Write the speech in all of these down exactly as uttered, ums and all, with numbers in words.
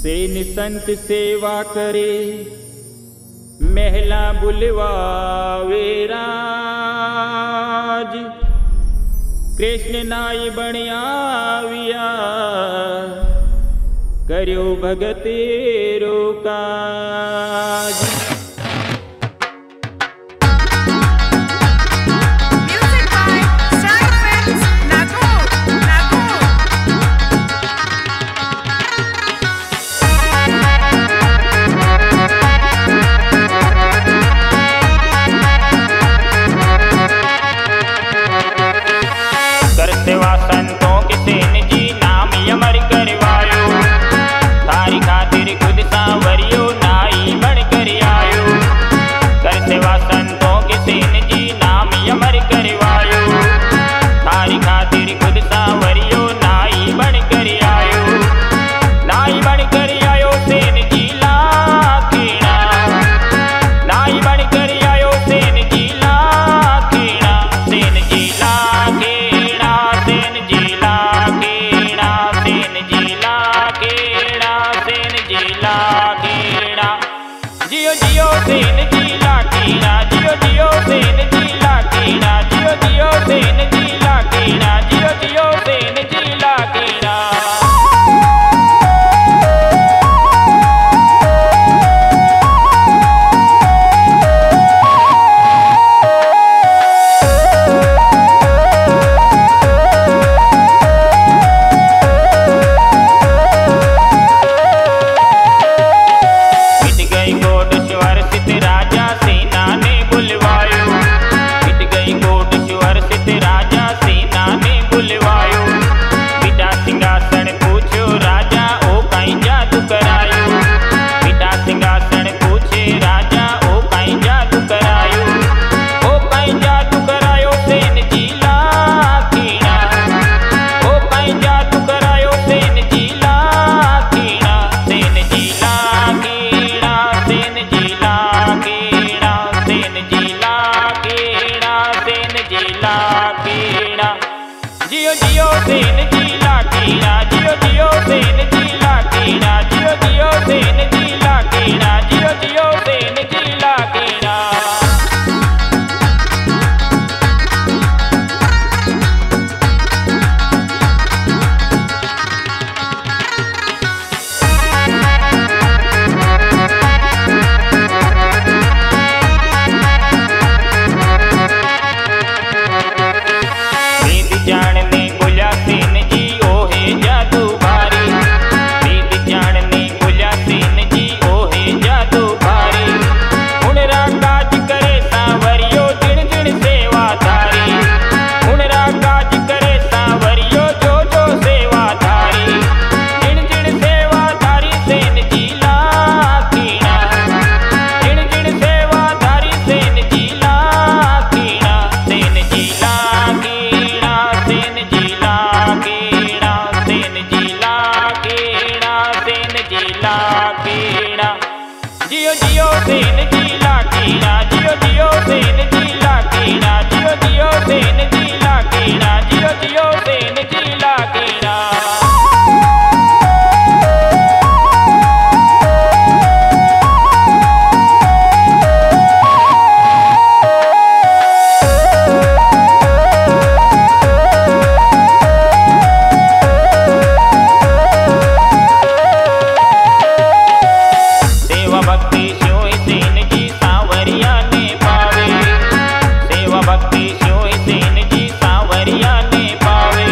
सेन संत सेवा करे, महला बुलवावे राज। कृष्ण नाई बण आविया, कर्यो भगतेरो काज। संतों के सेन जी नाम अमर करवायो, थारी खातिर खुद सांवरियो नाई बन कर आयो। कर सेवा संतों के सेन जी नाम अमर करवायो, थारी खातिर खुद सांवरियो नाई बन कर आयो। नाई बन कर आयो सेन जी लाखेड़ा, नाई बन कर आयो सेन जी लाखेड़ा। सेन जी लाखेड़ा, सेन जी लाखेड़ा, सेन जी लाखेड़ा, सेन जी लाखेड़ा। जियो जियो सेन जी लाखेड़ा, जियो जियो सेन जी लाखेड़ा, जियो जियो सेन जी लाखेड़ा, जियो जियो सेन जी लाखेड़ा। राजा सेना ने बुलवायो, मिट गई कोटेश्वर स्थित राजा सेना ने बुलवायो। बिटा सिंहासन पूछो राजा ओ काई जादू करायो, बिटा सिंहासन पूछे राजा ओ काई जादू करायो। ओ काई जादू करायो सेन जी लाखेड़ा, ओ काई जादू करायो सेन जी लाखेड़ा। सेन जी लाखेड़ा, सेन जी लाखेड़ा, सेन जी लाखेड़ा, सेन जी लाखेड़ा। जियो जियो सेन जी लाखेड़ा, जियो जियो सेन जी लाखेड़ा, जियो जियो सेन जी लाखेड़ा, जियो जियो सेन जी लाखेड़ा। जानने गुला सेन जी ओ है जादू भारी, वेद जानने गुला सेन जी ओ है जादू भारी। हुनरा काज करे सांवरियो जिण जिण सेवा धारी, हुनरा काज करे सांवरियो जो जो सेवा धारी। जिण जिण सेवा धारी सेन जी लाखेड़ा, जिण जिण सेवा धारी सेन जी लाखेड़ा। सेन जी लाखेड़ा, सेन जी लाखेड़ा, सेन जी लाखेड़ा, सेन जी लाखेड़ा। जियो जियो सेन जी लाखेड़ा, जियो जियो सेन जी लाखेड़ा, जियो जियो सेन जी लाखेड़ा, जियो जियो सेन जी लाखेड़ा। सेवा भक्ति स्यों सेन जी सांवरिया ने पावे, सेवा भक्ति स्यों सेन जी सांवरिया ने पावे।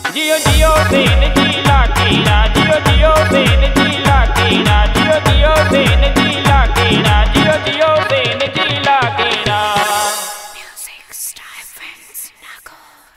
जियो जियो सेन जी लाकीना, जियो जियो सेन जी लाकीना, जियो जियो सेन जी लाकीना, जियो जियो सेन जी लाकीना। Music stipends Nagore.